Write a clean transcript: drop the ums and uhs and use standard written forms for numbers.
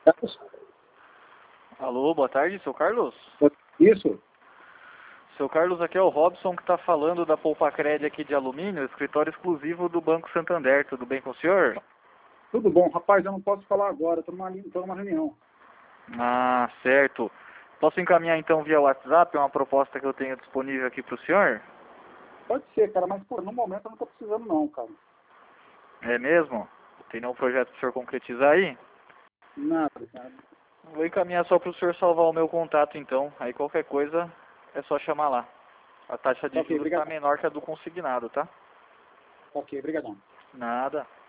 Carlos? Alô, boa tarde, seu Carlos? Isso? Seu Carlos, aqui é o Robson que está falando da Polpacred aqui de alumínio, escritório exclusivo do Banco Santander. Tudo bem com o senhor? Tudo bom. Rapaz, eu não posso falar agora, estou numa reunião. Ah, certo. Posso encaminhar então via WhatsApp uma proposta que eu tenho disponível aqui para o senhor? Pode ser, cara, mas pô, no momento eu não estou precisando não, cara. É mesmo? Tem nenhum projeto para o senhor concretizar aí? Nada, cara. Vou encaminhar só para o senhor salvar o meu contato então. Aí qualquer coisa é só chamar lá. A taxa de Ok, juros está obrigado. menor que a do consignado, tá? Ok, obrigadão. Nada.